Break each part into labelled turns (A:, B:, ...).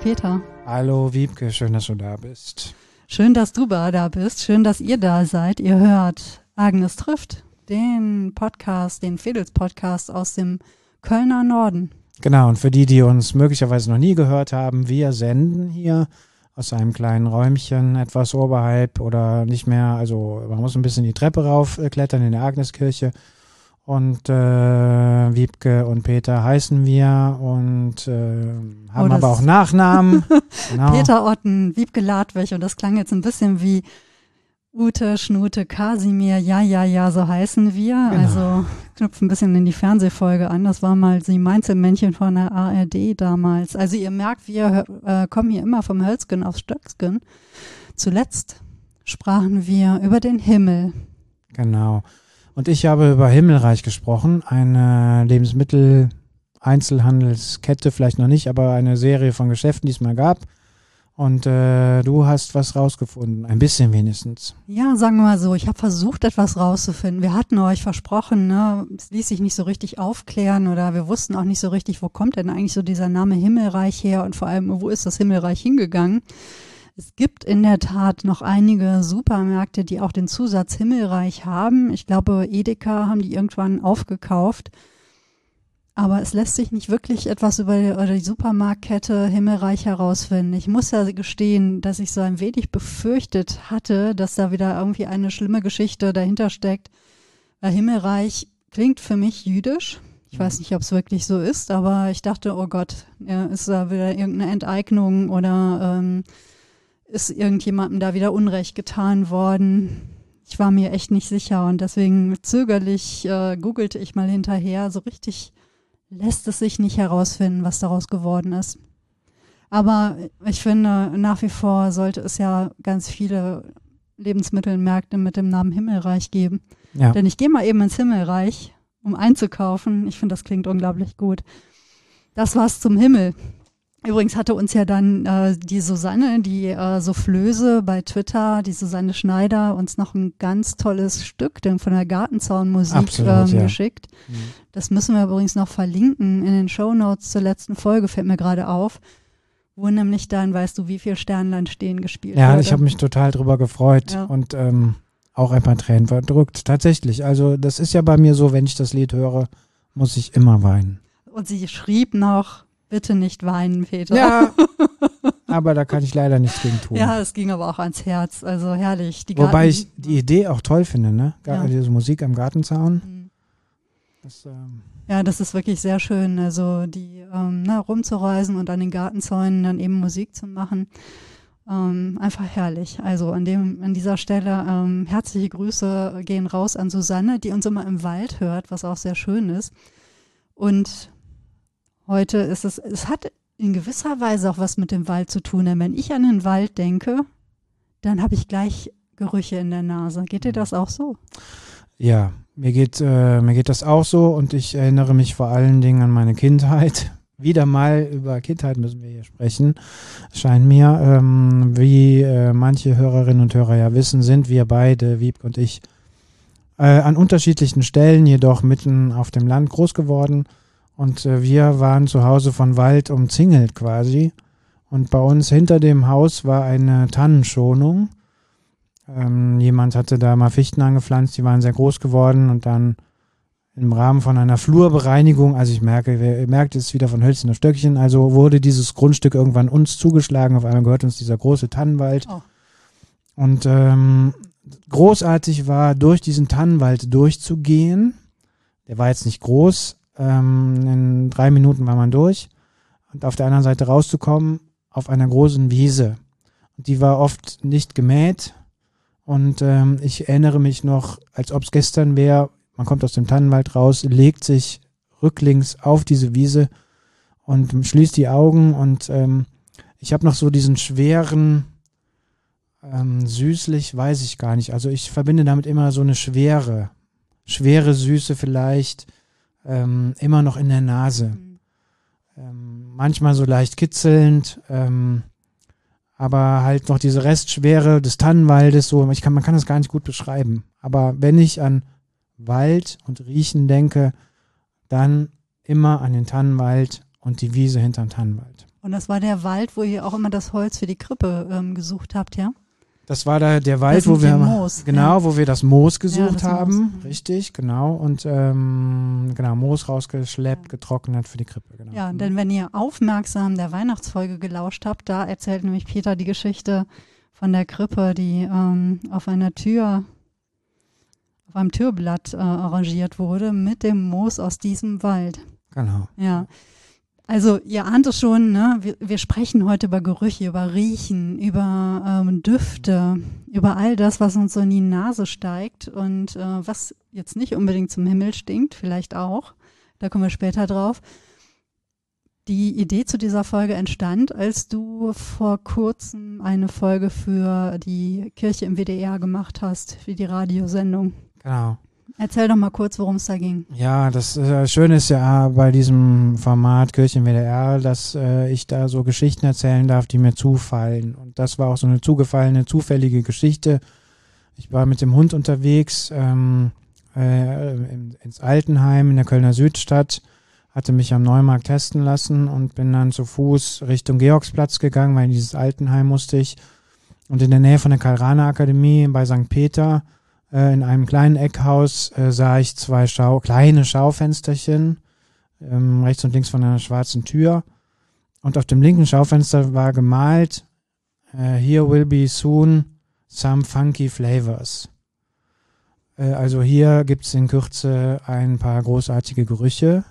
A: Peter.
B: Hallo Wiebke, schön, dass du da bist.
A: Schön, dass du da bist. Schön, dass ihr da seid. Ihr hört Agnes trifft, den Podcast, den Fedels-Podcast aus dem Kölner Norden.
B: Genau, und für die uns möglicherweise noch nie gehört haben, wir senden hier aus einem kleinen Räumchen etwas oberhalb oder nicht mehr, also man muss ein bisschen die Treppe raufklettern in der Agneskirche. Und Wiebke und Peter heißen wir und haben aber auch Nachnamen.
A: Genau. Peter Otten, Wiebke Ladwig, und das klang jetzt ein bisschen wie Ute, Schnute, Kasimir, ja, so heißen wir. Genau. Also knüpfen ein bisschen in die Fernsehfolge an. Das war mal die Mainzelmännchen von der ARD damals. Also ihr merkt, wir kommen hier immer vom Hölzgen aufs Stöcksken. Zuletzt sprachen wir über den Himmel.
B: Genau. Und ich habe über Himmelreich gesprochen, eine Lebensmittel-Einzelhandelskette, vielleicht noch nicht, aber eine Serie von Geschäften, die es mal gab. Und du hast was rausgefunden, ein bisschen wenigstens.
A: Ja, sagen wir mal so, ich habe versucht, etwas rauszufinden. Wir hatten euch versprochen, ne, es ließ sich nicht so richtig aufklären oder wir wussten auch nicht so richtig, wo kommt denn eigentlich so dieser Name Himmelreich her und vor allem, wo ist das Himmelreich hingegangen? Es gibt in der Tat noch einige Supermärkte, die auch den Zusatz Himmelreich haben. Ich glaube, Edeka haben die irgendwann aufgekauft. Aber es lässt sich nicht wirklich etwas über die Supermarktkette Himmelreich herausfinden. Ich muss ja gestehen, dass ich so ein wenig befürchtet hatte, dass da wieder irgendwie eine schlimme Geschichte dahinter steckt. Weil Himmelreich klingt für mich jüdisch. Ich weiß nicht, ob es wirklich so ist, aber ich dachte, oh Gott, ist da wieder irgendeine Enteignung oder ist irgendjemandem da wieder Unrecht getan worden? Ich war mir echt nicht sicher und deswegen zögerlich googelte ich mal hinterher. So richtig lässt es sich nicht herausfinden, was daraus geworden ist. Aber ich finde, nach wie vor sollte es ja ganz viele Lebensmittelmärkte mit dem Namen Himmelreich geben. Ja. Denn ich gehe mal eben ins Himmelreich, um einzukaufen. Ich finde, das klingt unglaublich gut. Das war's zum Himmel. Übrigens hatte uns ja dann die Susanne, die Soufflöse bei Twitter, die Susanne Schneider, uns noch ein ganz tolles Stück denn von der Gartenzaunmusik geschickt. Mhm. Das müssen wir übrigens noch verlinken in den Shownotes zur letzten Folge, fällt mir gerade auf, wo nämlich dann, weißt du, wie viel Sternlein stehen gespielt
B: Ja,
A: wurde.
B: Ich habe mich total drüber gefreut und auch ein paar Tränen verdrückt. Tatsächlich, also das ist ja bei mir so, wenn ich das Lied höre, muss ich immer weinen.
A: Und sie schrieb noch, bitte nicht weinen, Peter.
B: Ja, aber da kann ich leider nichts gegen tun.
A: Ja, es ging aber auch ans Herz, also herrlich.
B: Wobei ich die Idee auch toll finde, ne? Diese Musik am Gartenzaun.
A: Mhm. Das ist wirklich sehr schön, also die rumzureisen und an den Gartenzäunen dann eben Musik zu machen. Einfach herrlich. Also an dieser Stelle herzliche Grüße gehen raus an Susanne, die uns immer im Wald hört, was auch sehr schön ist. Und heute ist es hat in gewisser Weise auch was mit dem Wald zu tun, denn wenn ich an den Wald denke, dann habe ich gleich Gerüche in der Nase. Geht dir das auch so?
B: Ja, mir geht das auch so und ich erinnere mich vor allen Dingen an meine Kindheit. Wieder mal über Kindheit müssen wir hier sprechen, scheint mir. Wie manche Hörerinnen und Hörer ja wissen, sind wir beide, Wiebke und ich, an unterschiedlichen Stellen, jedoch mitten auf dem Land groß geworden. Und wir waren zu Hause von Wald umzingelt quasi. Und bei uns hinter dem Haus war eine Tannenschonung. Jemand hatte da mal Fichten angepflanzt, die waren sehr groß geworden. Und dann im Rahmen von einer Flurbereinigung, also ihr merkt, es ist wieder von Hölzchen auf Stöckchen, also wurde dieses Grundstück irgendwann uns zugeschlagen. Auf einmal gehört uns dieser große Tannenwald. Oh. Und großartig war, durch diesen Tannenwald durchzugehen. Der war jetzt nicht groß. In 3 Minuten war man durch und auf der anderen Seite rauszukommen auf einer großen Wiese. Und die war oft nicht gemäht und ich erinnere mich noch, als ob es gestern wäre, man kommt aus dem Tannenwald raus, legt sich rücklings auf diese Wiese und schließt die Augen und ich habe noch so diesen schweren, süßlich, weiß ich gar nicht, also ich verbinde damit immer so eine schwere Süße vielleicht, immer noch in der Nase. Manchmal so leicht kitzelnd, aber halt noch diese Restschwere des Tannenwaldes, so, man kann das gar nicht gut beschreiben. Aber wenn ich an Wald und Riechen denke, dann immer an den Tannenwald und die Wiese hinterm Tannenwald.
A: Und das war der Wald, wo ihr auch immer das Holz für die Krippe gesucht habt, ja?
B: Das war da der Wald, wo wir das Moos gesucht haben. Moos. Richtig, genau. Und genau, Moos rausgeschleppt, getrocknet für die Krippe. Genau.
A: Ja, denn wenn ihr aufmerksam der Weihnachtsfolge gelauscht habt, da erzählt nämlich Peter die Geschichte von der Krippe, die auf einem Türblatt arrangiert wurde mit dem Moos aus diesem Wald.
B: Genau.
A: Ja. Also ihr ahnt es schon, ne? Wir sprechen heute über Gerüche, über Riechen, über Düfte, über all das, was uns so in die Nase steigt und was jetzt nicht unbedingt zum Himmel stinkt, vielleicht auch, da kommen wir später drauf. Die Idee zu dieser Folge entstand, als du vor kurzem eine Folge für die Kirche im WDR gemacht hast, für die Radiosendung.
B: Genau.
A: Erzähl doch mal kurz, worum es da ging.
B: Ja, das Schöne ist ja bei diesem Format Kirche im WDR, dass ich da so Geschichten erzählen darf, die mir zufallen. Und das war auch so eine zufällige Geschichte. Ich war mit dem Hund unterwegs ins Altenheim in der Kölner Südstadt, hatte mich am Neumarkt testen lassen und bin dann zu Fuß Richtung Georgsplatz gegangen, weil in dieses Altenheim musste ich. Und in der Nähe von der Karl-Rahner-Akademie bei St. Peter in einem kleinen Eckhaus sah ich zwei kleine Schaufensterchen, rechts und links von einer schwarzen Tür. Und auf dem linken Schaufenster war gemalt, Here will be soon some funky flavors. Also hier gibt es in Kürze ein paar großartige Gerüche.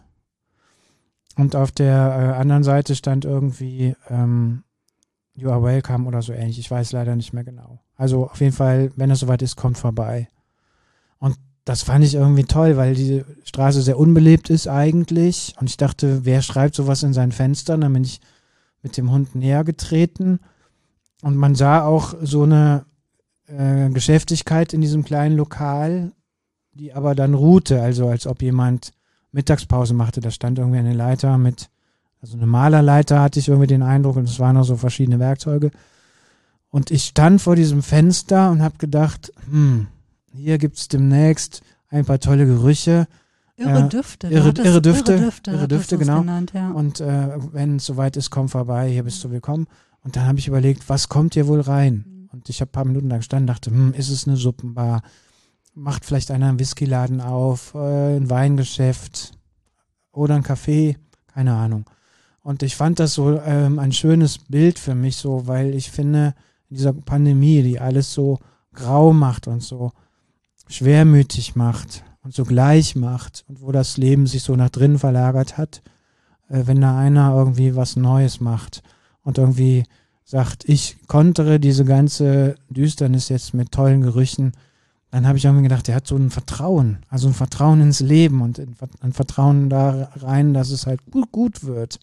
B: Und auf der anderen Seite stand irgendwie You are welcome oder so ähnlich. Ich weiß leider nicht mehr genau. Also auf jeden Fall, wenn es soweit ist, kommt vorbei. Und das fand ich irgendwie toll, weil die Straße sehr unbelebt ist eigentlich. Und ich dachte, wer schreibt sowas in seinen Fenstern? Dann bin ich mit dem Hund näher getreten. Und man sah auch so eine Geschäftigkeit in diesem kleinen Lokal, die aber dann ruhte. Also als ob jemand Mittagspause machte. Da stand irgendwie eine Leiter also eine Malerleiter hatte ich irgendwie den Eindruck. Und es waren noch so verschiedene Werkzeuge. Und ich stand vor diesem Fenster und habe gedacht, hier gibt es demnächst ein paar tolle Gerüche.
A: Irre Düfte.
B: Irre Düfte, genau.
A: Genannt, ja.
B: Und wenn es soweit ist, komm vorbei, hier bist du willkommen. Und dann habe ich überlegt, was kommt hier wohl rein? Und ich habe ein paar Minuten da gestanden und dachte, ist es eine Suppenbar? Macht vielleicht einer einen Whiskyladen auf, ein Weingeschäft oder ein Café? Keine Ahnung. Und ich fand das so ein schönes Bild für mich so, weil ich finde, in dieser Pandemie, die alles so grau macht und so schwermütig macht und so gleich macht und wo das Leben sich so nach drinnen verlagert hat, wenn da einer irgendwie was Neues macht und irgendwie sagt, ich kontere diese ganze Düsternis jetzt mit tollen Gerüchen, dann habe ich irgendwie gedacht, der hat so ein Vertrauen ins Leben und ein Vertrauen da rein, dass es halt gut wird.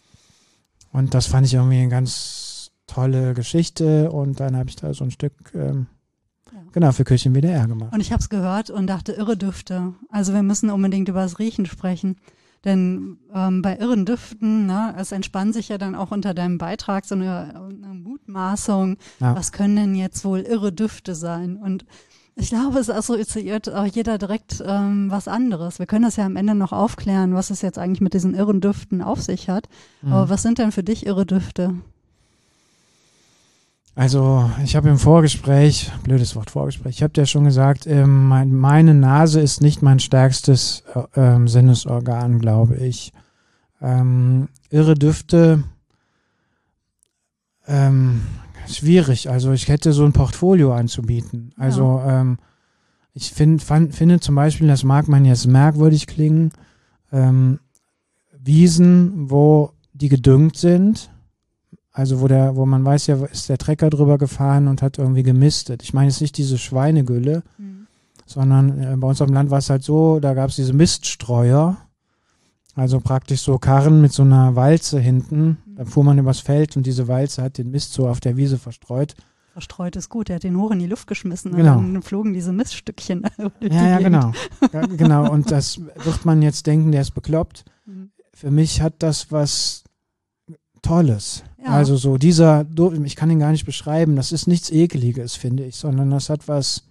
B: Und das fand ich irgendwie eine ganz tolle Geschichte und dann habe ich da so ein Stück genau, für Kirche im WDR gemacht.
A: Und ich habe es gehört und dachte, irre Düfte. Also wir müssen unbedingt über das Riechen sprechen. Denn bei irren Düften, ne, es entspannt sich ja dann auch unter deinem Beitrag so eine Mutmaßung, was können denn jetzt wohl irre Düfte sein? Und ich glaube, es assoziiert auch jeder direkt was anderes. Wir können das ja am Ende noch aufklären, was es jetzt eigentlich mit diesen irren Düften auf sich hat. Aber was sind denn für dich irre Düfte?
B: Also ich habe im Vorgespräch, blödes Wort Vorgespräch, ich habe dir schon gesagt, meine Nase ist nicht mein stärkstes Sinnesorgan, glaube ich. Irre Düfte, schwierig. Also ich hätte so ein Portfolio anzubieten. Also ich finde zum Beispiel, das mag man jetzt merkwürdig klingen, Wiesen, wo die gedüngt sind. Also wo man weiß ja, ist der Trecker drüber gefahren und hat irgendwie gemistet. Ich meine jetzt nicht diese Schweinegülle, sondern bei uns auf dem Land war es halt so, da gab es diese Miststreuer, also praktisch so Karren mit so einer Walze hinten. Da fuhr man übers Feld und diese Walze hat den Mist so auf der Wiese verstreut.
A: Verstreut ist gut, er hat den hoch in die Luft geschmissen
B: genau.
A: Und dann flogen diese Miststückchen.
B: Ja, genau. Ja, genau. Und das wird man jetzt denken, der ist bekloppt. Für mich hat das was Tolles. Ja. Also so dieser, ich kann ihn gar nicht beschreiben, das ist nichts Ekeliges, finde ich, sondern das hat was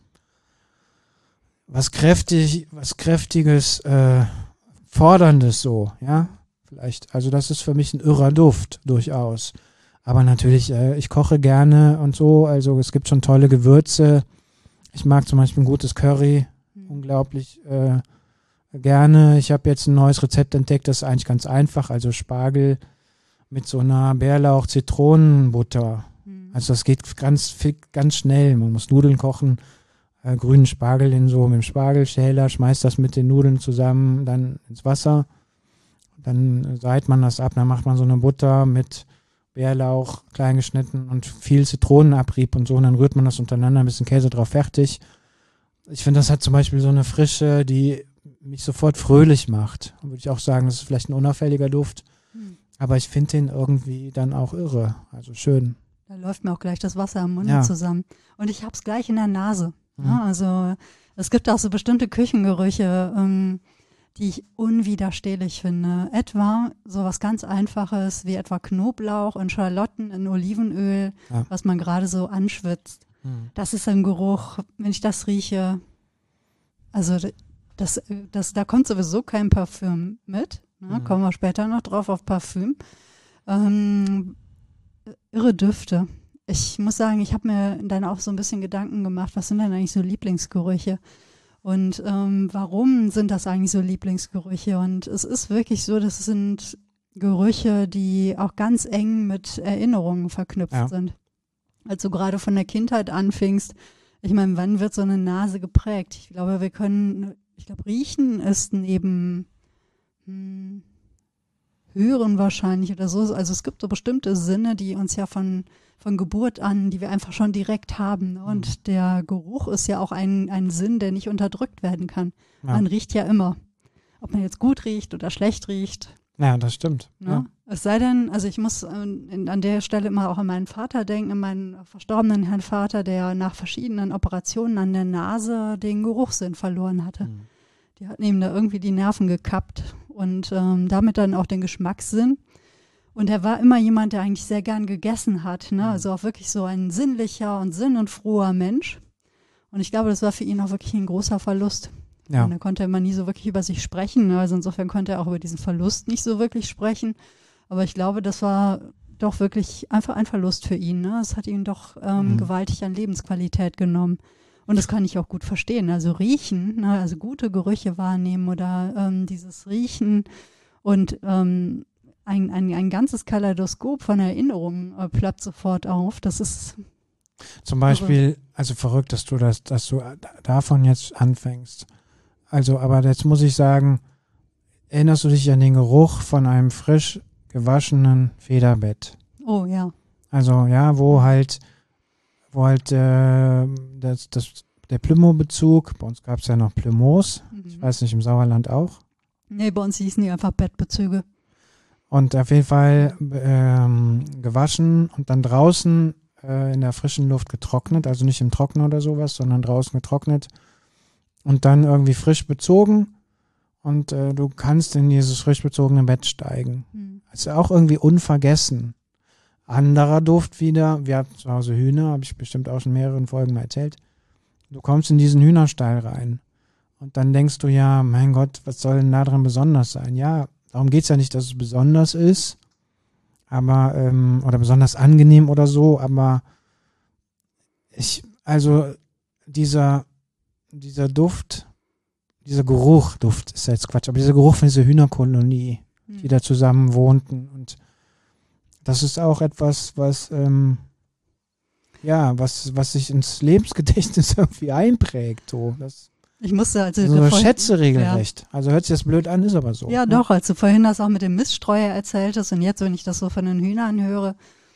B: Kräftiges, Forderndes so, ja. vielleicht. Also das ist für mich ein irrer Duft, durchaus. Aber natürlich, ich koche gerne und so, also es gibt schon tolle Gewürze. Ich mag zum Beispiel ein gutes Curry unglaublich gerne. Ich habe jetzt ein neues Rezept entdeckt, das ist eigentlich ganz einfach, also Spargel mit so einer Bärlauch-Zitronenbutter. Also das geht ganz schnell. Man muss Nudeln kochen, grünen Spargel mit dem Spargelschäler, schmeißt das mit den Nudeln zusammen dann ins Wasser. Dann seiht man das ab, dann macht man so eine Butter mit Bärlauch, klein geschnitten und viel Zitronenabrieb und so. Und dann rührt man das untereinander, ein bisschen Käse drauf, fertig. Ich finde, das hat zum Beispiel so eine Frische, die mich sofort fröhlich macht. Würde ich auch sagen, das ist vielleicht ein unauffälliger Duft. Aber ich finde den irgendwie dann auch irre. Also schön.
A: Da läuft mir auch gleich das Wasser im Mund zusammen. Und ich habe es gleich in der Nase. Ja, also es gibt auch so bestimmte Küchengerüche, die ich unwiderstehlich finde. Etwa so was ganz Einfaches wie etwa Knoblauch und Schalotten in Olivenöl, was man gerade so anschwitzt. Das ist ein Geruch, wenn ich das rieche, also da kommt sowieso kein Parfüm mit. Ne? Kommen wir später noch drauf auf Parfüm. Irre Düfte. Ich muss sagen, ich habe mir dann auch so ein bisschen Gedanken gemacht, was sind denn eigentlich so Lieblingsgerüche? Und warum sind das eigentlich so Lieblingsgerüche? Und es ist wirklich so, das sind Gerüche, die auch ganz eng mit Erinnerungen verknüpft sind. Als du gerade von der Kindheit anfingst, ich meine, wann wird so eine Nase geprägt? Ich glaube, riechen ist neben Hören wahrscheinlich oder so. Also es gibt so bestimmte Sinne, die uns ja von Geburt an, die wir einfach schon direkt haben. Ne? Und der Geruch ist ja auch ein Sinn, der nicht unterdrückt werden kann. Ja. Man riecht ja immer. Ob man jetzt gut riecht oder schlecht riecht.
B: Ja, das stimmt.
A: Ne? Ja. Es sei denn, also ich muss an der Stelle immer auch an meinen Vater denken, an meinen verstorbenen Herrn Vater, der nach verschiedenen Operationen an der Nase den Geruchssinn verloren hatte. Die hatten ihm da irgendwie die Nerven gekappt und damit dann auch den Geschmackssinn. Und er war immer jemand, der eigentlich sehr gern gegessen hat, ne? Also auch wirklich so ein sinnlicher und sinnenfroher Mensch. Und ich glaube, das war für ihn auch wirklich ein großer Verlust. Ja. Und er konnte immer nie so wirklich über sich sprechen. Ne? Also insofern konnte er auch über diesen Verlust nicht so wirklich sprechen. Aber ich glaube, das war doch wirklich einfach ein Verlust für ihn. Ne? Es hat ihn doch gewaltig an Lebensqualität genommen. Und das kann ich auch gut verstehen. Also riechen, ne? Also gute Gerüche wahrnehmen oder dieses Riechen und ein ganzes Kaleidoskop von Erinnerungen ploppt sofort auf. Das ist
B: zum Beispiel, also verrückt, dass du davon jetzt anfängst. Also, aber jetzt muss ich sagen, erinnerst du dich an den Geruch von einem frisch gewaschenen Federbett?
A: Oh ja.
B: Also ja, wo halt der Plümo-Bezug, bei uns gab es ja noch Plümos, ich weiß nicht, im Sauerland auch.
A: Nee, bei uns hießen die einfach Bettbezüge.
B: Und auf jeden Fall gewaschen und dann draußen in der frischen Luft getrocknet, also nicht im Trockner oder sowas, sondern draußen getrocknet und dann irgendwie frisch bezogen und du kannst in dieses frisch bezogene Bett steigen. Also auch irgendwie unvergessen. Anderer Duft wieder, wir hatten zu Hause Hühner, habe ich bestimmt auch schon in mehreren Folgen mal erzählt. Du kommst in diesen Hühnerstall rein und dann denkst du ja, mein Gott, was soll denn da dran besonders sein? Ja, darum geht es ja nicht, dass es besonders ist, aber oder besonders angenehm oder so, aber dieser Duft, dieser Duft ist ja jetzt Quatsch, aber dieser Geruch von dieser Hühnerkolonie, die da zusammen wohnten und das ist auch etwas, was sich ins Lebensgedächtnis irgendwie einprägt. So.
A: Ich musste
B: Schätze regelrecht. Ja. Also hört sich das blöd an, ist aber so.
A: Ja, doch, als du vorhin das auch mit dem Miststreuer erzähltest und jetzt, wenn ich das so von den Hühnern höre,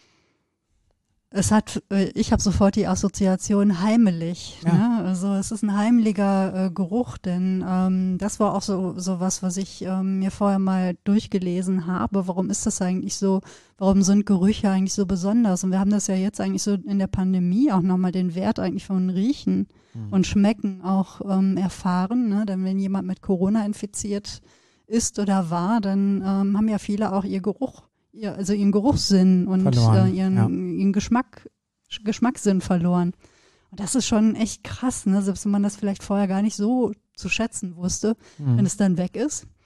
A: ich habe sofort die Assoziation heimelig. Ja. Ne? Also es ist ein heimeliger Geruch, denn das war auch so was ich mir vorher mal durchgelesen habe. Warum ist das eigentlich so? Warum sind Gerüche eigentlich so besonders? Und wir haben das ja jetzt eigentlich so in der Pandemie auch nochmal den Wert eigentlich von Riechen und Schmecken auch erfahren. Ne? Denn wenn jemand mit Corona infiziert ist oder war, dann haben ja viele auch ihren Geruchssinn und ihren Geschmackssinn verloren. Und das ist schon echt krass, ne? Selbst wenn man das vielleicht vorher gar nicht so zu schätzen wusste, wenn es dann weg ist.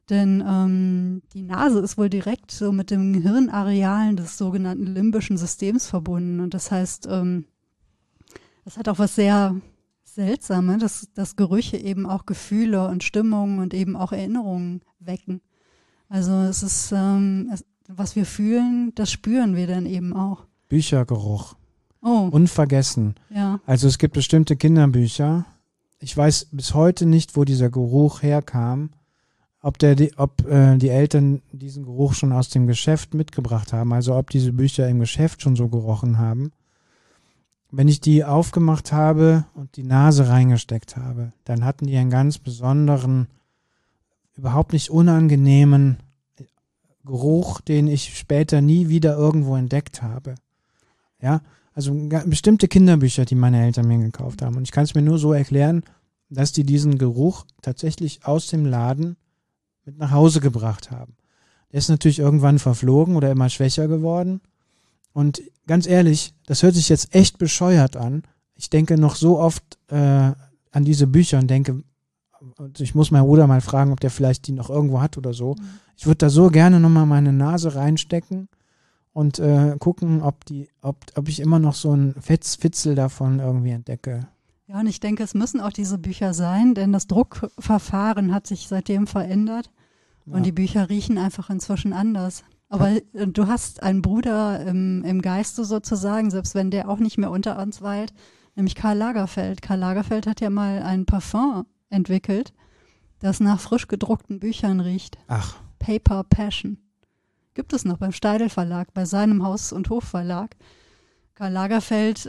A: Denn die Nase ist wohl direkt so mit den Hirnarealen des sogenannten limbischen Systems verbunden. Und das heißt, das hat auch was sehr Seltsames, dass Gerüche eben auch Gefühle und Stimmungen und eben auch Erinnerungen wecken. Also es ist, was wir fühlen, das spüren wir dann eben auch.
B: Büchergeruch.
A: Oh.
B: Unvergessen.
A: Ja.
B: Also es gibt bestimmte Kinderbücher. Ich weiß bis heute nicht, wo dieser Geruch herkam. Ob die Eltern diesen Geruch schon aus dem Geschäft mitgebracht haben. Also ob diese Bücher im Geschäft schon so gerochen haben. Wenn ich die aufgemacht habe und die Nase reingesteckt habe, dann hatten die einen ganz besonderen, überhaupt nicht unangenehmen Geruch, den ich später nie wieder irgendwo entdeckt habe. Ja, also bestimmte Kinderbücher, die meine Eltern mir gekauft haben. Und ich kann es mir nur so erklären, dass die diesen Geruch tatsächlich aus dem Laden mit nach Hause gebracht haben. Der ist natürlich irgendwann verflogen oder immer schwächer geworden. Und ganz ehrlich, das hört sich jetzt echt bescheuert an. Ich denke noch so oft an diese Bücher und denke, ich muss meinen Bruder mal fragen, ob der vielleicht die noch irgendwo hat oder so. Ich würde da so gerne nochmal meine Nase reinstecken und gucken, ob ich immer noch so ein Fitzel davon irgendwie entdecke.
A: Ja, und ich denke, es müssen auch diese Bücher sein, denn das Druckverfahren hat sich seitdem verändert und die Bücher riechen einfach inzwischen anders. Aber du hast einen Bruder im Geiste sozusagen, selbst wenn der auch nicht mehr unter uns weilt, nämlich Karl Lagerfeld. Karl Lagerfeld hat ja mal ein Parfum entwickelt, das nach frisch gedruckten Büchern riecht.
B: Ach.
A: Paper Passion. Gibt es noch beim Steidl Verlag, bei seinem Haus- und Hofverlag. Karl Lagerfeld,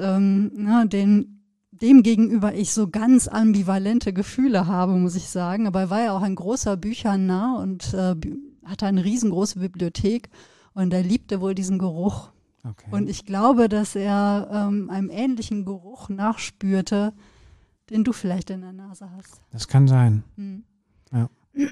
A: dem gegenüber ich so ganz ambivalente Gefühle habe, muss ich sagen. Aber er war ja auch ein großer Büchernah und hatte eine riesengroße Bibliothek und er liebte wohl diesen Geruch.
B: Okay.
A: Und ich glaube, dass er einem ähnlichen Geruch nachspürte, den du vielleicht in der Nase hast.
B: Das kann sein. Ja.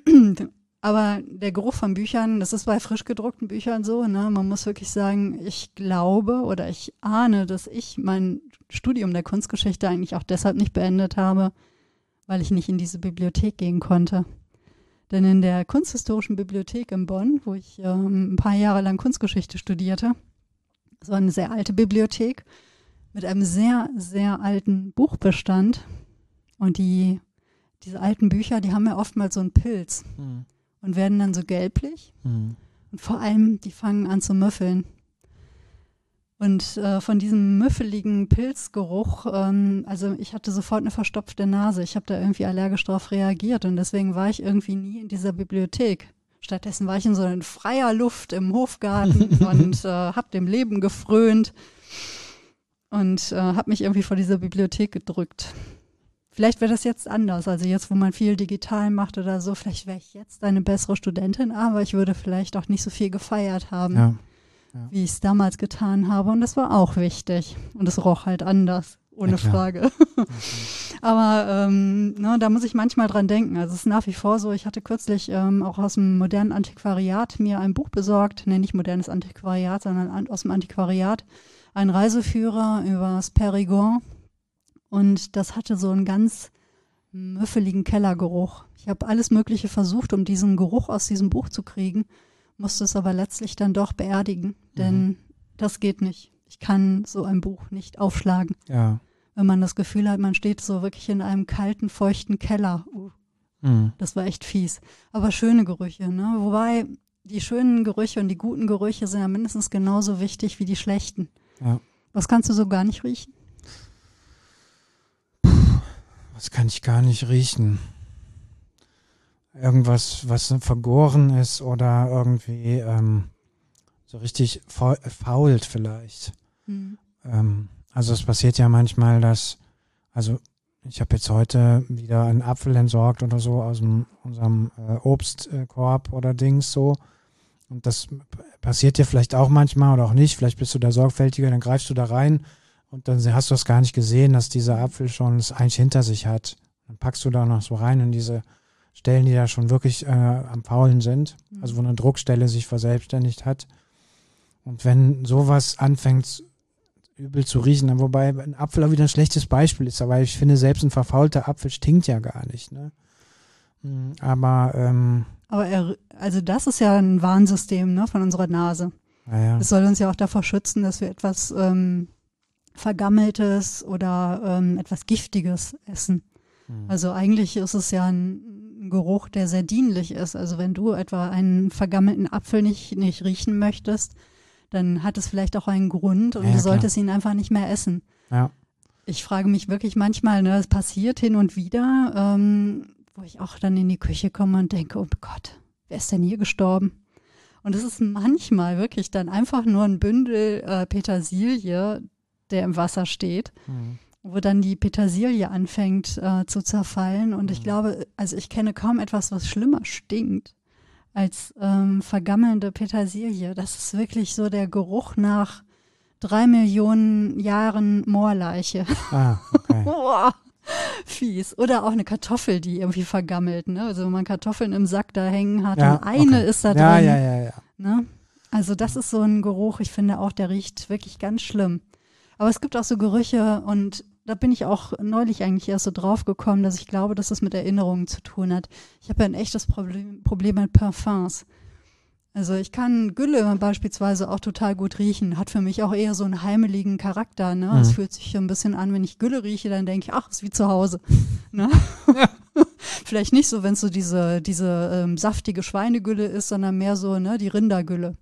A: Aber der Geruch von Büchern, das ist bei frisch gedruckten Büchern so, ne? Man muss wirklich sagen, ich glaube oder ich ahne, dass ich mein Studium der Kunstgeschichte eigentlich auch deshalb nicht beendet habe, weil ich nicht in diese Bibliothek gehen konnte. Denn in der Kunsthistorischen Bibliothek in Bonn, wo ich ein paar Jahre lang Kunstgeschichte studierte, das war eine sehr alte Bibliothek mit einem sehr, sehr alten Buchbestand. Und diese alten Bücher, die haben ja oftmals so einen Pilz und werden dann so gelblich. Und vor allem, die fangen an zu müffeln. Und von diesem müffeligen Pilzgeruch, also ich hatte sofort eine verstopfte Nase. Ich habe da irgendwie allergisch drauf reagiert und deswegen war ich irgendwie nie in dieser Bibliothek. Stattdessen war ich in so in freier Luft im Hofgarten und habe dem Leben gefrönt und habe mich irgendwie vor dieser Bibliothek gedrückt. Vielleicht wäre das jetzt anders, also jetzt, wo man viel digital macht oder so, vielleicht wäre ich jetzt eine bessere Studentin, aber ich würde vielleicht auch nicht so viel gefeiert haben, wie ich es damals getan habe und das war auch wichtig und es roch halt anders, ohne Frage. Aber da muss ich manchmal dran denken, also es ist nach wie vor so, ich hatte kürzlich auch aus dem modernen Antiquariat mir ein Buch besorgt, nicht modernes Antiquariat, sondern aus dem Antiquariat, ein Reiseführer über das Périgord. Und das hatte so einen ganz müffeligen Kellergeruch. Ich habe alles Mögliche versucht, um diesen Geruch aus diesem Buch zu kriegen, musste es aber letztlich dann doch beerdigen, denn das geht nicht. Ich kann so ein Buch nicht aufschlagen.
B: Ja.
A: Wenn man das Gefühl hat, man steht so wirklich in einem kalten, feuchten Keller. Das war echt fies. Aber schöne Gerüche, ne? Wobei die schönen Gerüche und die guten Gerüche sind ja mindestens genauso wichtig wie die schlechten.
B: Ja.
A: Was kannst du so gar nicht riechen?
B: Das kann ich gar nicht riechen. Irgendwas, was vergoren ist oder irgendwie so richtig fault vielleicht. Also es passiert ja manchmal, ich habe jetzt heute wieder einen Apfel entsorgt oder so aus unserem Obstkorb oder Dings so. Und das passiert ja vielleicht auch manchmal oder auch nicht. Vielleicht bist du da sorgfältiger, dann greifst du da rein. Und dann hast du es gar nicht gesehen, dass dieser Apfel schon es eigentlich hinter sich hat. Dann packst du da noch so rein in diese Stellen, die da schon wirklich am Faulen sind. Also wo eine Druckstelle sich verselbstständigt hat. Und wenn sowas anfängt übel zu riechen, dann, wobei ein Apfel auch wieder ein schlechtes Beispiel ist, aber ich finde, selbst ein verfaulter Apfel stinkt ja gar nicht. Ne? Aber
A: also das ist ja ein Warnsystem, ne, von unserer Nase.
B: ja.
A: Es soll uns ja auch davor schützen, dass wir etwas Vergammeltes oder etwas Giftiges essen. Also eigentlich ist es ja ein Geruch, der sehr dienlich ist. Also wenn du etwa einen vergammelten Apfel nicht riechen möchtest, dann hat es vielleicht auch einen Grund und du solltest ihn einfach nicht mehr essen.
B: Ja.
A: Ich frage mich wirklich manchmal, ne, es passiert hin und wieder, wo ich auch dann in die Küche komme und denke, oh Gott, wer ist denn hier gestorben? Und es ist manchmal wirklich dann einfach nur ein Bündel Petersilie, der im Wasser steht, wo dann die Petersilie anfängt zu zerfallen. Und ich glaube, also ich kenne kaum etwas, was schlimmer stinkt als vergammelnde Petersilie. Das ist wirklich so der Geruch nach 3 Millionen Jahren Moorleiche.
B: Okay.
A: Boah, fies. Oder auch eine Kartoffel, die irgendwie vergammelt. Ne? Also wenn man Kartoffeln im Sack da hängen hat und eine ist da drin.
B: Ja.
A: Ne? Also das ist so ein Geruch, ich finde auch, der riecht wirklich ganz schlimm. Aber es gibt auch so Gerüche und da bin ich auch neulich eigentlich erst so drauf gekommen, dass ich glaube, dass das mit Erinnerungen zu tun hat. Ich habe ja ein echtes Problem mit Parfums. Also ich kann Gülle beispielsweise auch total gut riechen, hat für mich auch eher so einen heimeligen Charakter. Ne? Es fühlt sich so ein bisschen an, wenn ich Gülle rieche, dann denke ich, ach, ist wie zu Hause. Ne? Ja. Vielleicht nicht so, wenn es so diese saftige Schweinegülle ist, sondern mehr so die Rindergülle.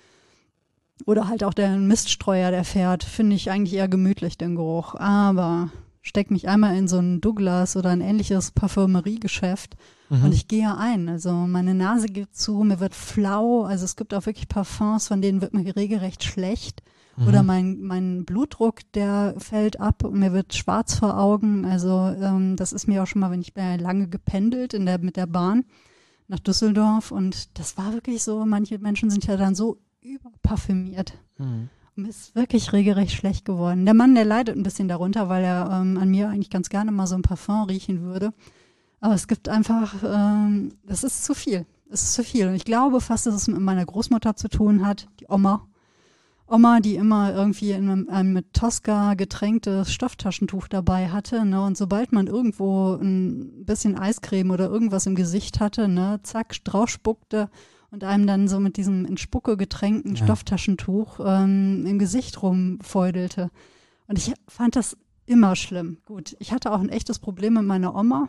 A: Oder halt auch der Miststreuer, der fährt, finde ich eigentlich eher gemütlich, den Geruch. Aber steck mich einmal in so ein Douglas oder ein ähnliches Parfümeriegeschäft und ich gehe ein. Also meine Nase geht zu, mir wird flau. Also es gibt auch wirklich Parfums, von denen wird mir regelrecht schlecht. Oder mein Blutdruck, der fällt ab und mir wird schwarz vor Augen. Also das ist mir auch schon mal, wenn ich bin ja lange gependelt mit der Bahn nach Düsseldorf. Und das war wirklich so, manche Menschen sind ja dann so überparfümiert. Und mir ist wirklich regelrecht schlecht geworden. Der Mann, der leidet ein bisschen darunter, weil er an mir eigentlich ganz gerne mal so ein Parfum riechen würde. Aber es gibt einfach, das ist zu viel. Es ist zu viel. Und ich glaube fast, dass es mit meiner Großmutter zu tun hat, die Oma. Oma, die immer irgendwie ein mit Tosca getränktes Stofftaschentuch dabei hatte, ne? Und sobald man irgendwo ein bisschen Eiscreme oder irgendwas im Gesicht hatte, ne, zack, draufspuckte und einem dann so mit diesem in Spucke getränkten Stofftaschentuch im Gesicht rumfeudelte. Und ich fand das immer schlimm. Gut, ich hatte auch ein echtes Problem mit meiner Oma.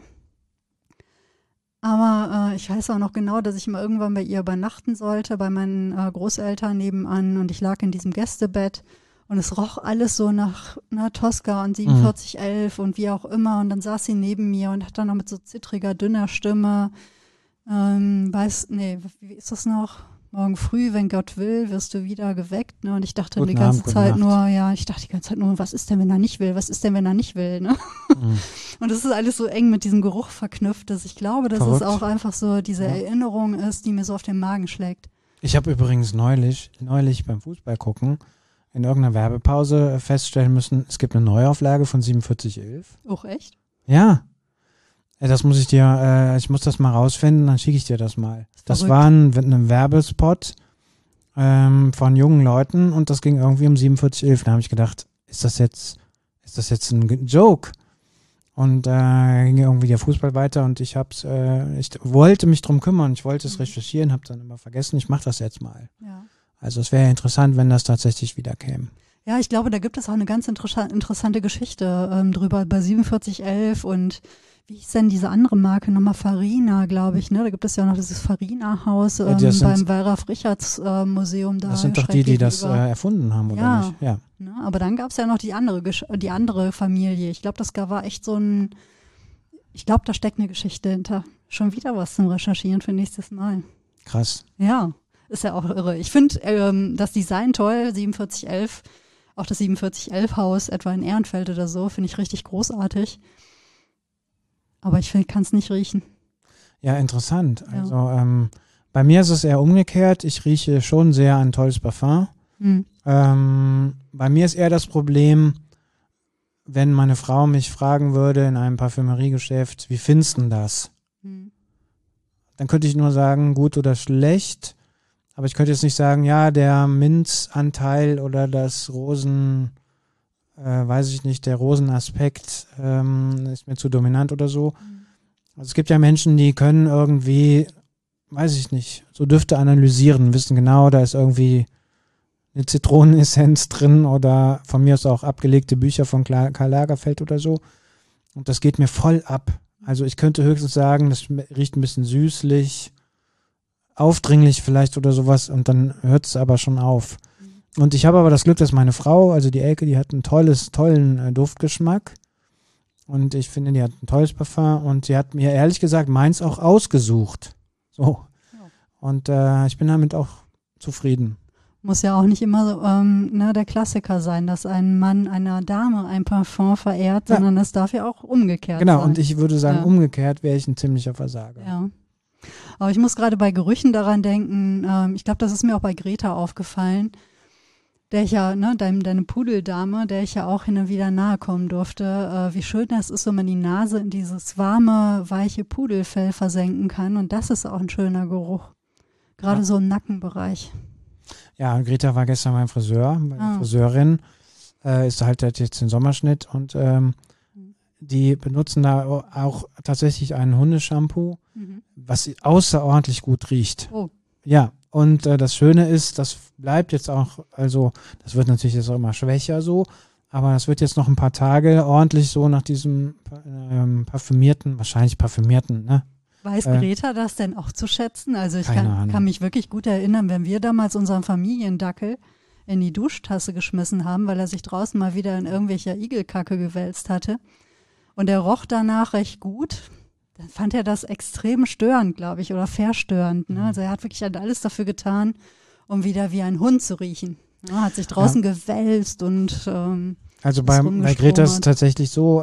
A: Aber ich weiß auch noch genau, dass ich mal irgendwann bei ihr übernachten sollte, bei meinen Großeltern nebenan. Und ich lag in diesem Gästebett und es roch alles so nach Tosca und 4711 und wie auch immer. Und dann saß sie neben mir und hat dann noch mit so zittriger, dünner Stimme, wie ist das noch? Morgen früh, wenn Gott will, wirst du wieder geweckt. Ne? Und ich dachte die ganze Zeit nur, was ist denn, wenn er nicht will? Was ist denn, wenn er nicht will? Ne? Und das ist alles so eng mit diesem Geruch verknüpft, dass ich glaube, dass es auch einfach so diese Erinnerung ist, die mir so auf den Magen schlägt.
B: Ich habe übrigens neulich beim Fußball gucken in irgendeiner Werbepause feststellen müssen, es gibt eine Neuauflage von 4711.
A: Auch echt?
B: Ja. Das muss ich ich muss das mal rausfinden, dann schicke ich dir das mal. Das war ein Werbespot von jungen Leuten und das ging irgendwie um 4711. Da habe ich gedacht, ist das jetzt ein Joke? Und ging irgendwie der Fußball weiter und ich wollte mich drum kümmern, ich wollte es recherchieren, habe dann immer vergessen, ich mache das jetzt mal. Ja. Also es wäre interessant, wenn das tatsächlich wieder käme.
A: Ja, ich glaube, da gibt es auch eine ganz interessante Geschichte drüber bei 4711 und wie hieß denn diese andere Marke nochmal? Farina, glaube ich, ne? Da gibt es ja noch dieses Farina-Haus beim Wallraf-Richartz-Museum da.
B: Das sind doch die das erfunden haben, oder nicht? Ja.
A: Ne? Aber dann gab es ja noch die andere Familie. Ich glaube, das war echt ich glaube, da steckt eine Geschichte hinter. Schon wieder was zum Recherchieren für nächstes Mal.
B: Krass.
A: Ja, ist ja auch irre. Ich finde das Design toll, 4711, auch das 4711-Haus, etwa in Ehrenfeld oder so, finde ich richtig großartig. Aber ich kann es nicht riechen.
B: Ja, interessant. Ja. Also bei mir ist es eher umgekehrt. Ich rieche schon sehr ein tolles Parfum. Bei mir ist eher das Problem, wenn meine Frau mich fragen würde in einem Parfümeriegeschäft, wie findest du das? Dann könnte ich nur sagen, gut oder schlecht. Aber ich könnte jetzt nicht sagen, ja, der Minzanteil oder das der Rosenaspekt ist mir zu dominant oder so. Also es gibt ja Menschen, die können irgendwie, weiß ich nicht, so Düfte analysieren, wissen genau, da ist irgendwie eine Zitronenessenz drin oder von mir aus auch abgelegte Bücher von Karl Lagerfeld oder so. Und das geht mir voll ab. Also ich könnte höchstens sagen, das riecht ein bisschen süßlich, aufdringlich vielleicht oder sowas und dann hört es aber schon auf. Und ich habe aber das Glück, dass meine Frau, also die Elke, die hat einen tollen Duftgeschmack und ich finde, die hat ein tolles Parfum und sie hat mir ehrlich gesagt meins auch ausgesucht. So. Und ich bin damit auch zufrieden.
A: Muss ja auch nicht immer der Klassiker sein, dass ein Mann einer Dame ein Parfum verehrt, sondern es darf ja auch umgekehrt sein.
B: Genau, und ich würde sagen, umgekehrt wäre ich ein ziemlicher Versager.
A: Ja. Aber ich muss gerade bei Gerüchen daran denken, ich glaube, das ist mir auch bei Greta aufgefallen, der ich ja, deine Pudeldame, der ich ja auch hin und wieder nahe kommen durfte, wie schön das ist, wenn man die Nase in dieses warme, weiche Pudelfell versenken kann. Und das ist auch ein schöner Geruch. Gerade so im Nackenbereich.
B: Ja, und Greta war gestern beim Friseur, bei der Friseurin, ist halt jetzt den Sommerschnitt und die benutzen da auch tatsächlich einen Hundeshampoo, was außerordentlich gut riecht.
A: Oh.
B: Ja, und das Schöne ist, das bleibt jetzt auch, also das wird natürlich jetzt auch immer schwächer so, aber das wird jetzt noch ein paar Tage ordentlich so nach diesem wahrscheinlich parfümierten, ne?
A: Weiß Greta das denn auch zu schätzen? Also ich
B: Keine Ahnung.
A: kann mich wirklich gut erinnern, wenn wir damals unseren Familiendackel in die Duschtasse geschmissen haben, weil er sich draußen mal wieder in irgendwelcher Igelkacke gewälzt hatte. Und er roch danach recht gut. Dann fand er das extrem störend, glaube ich, oder verstörend. Ne? Also er hat wirklich alles dafür getan, um wieder wie ein Hund zu riechen. Er hat sich draußen gewälzt und
B: also bei Greta ist es tatsächlich so,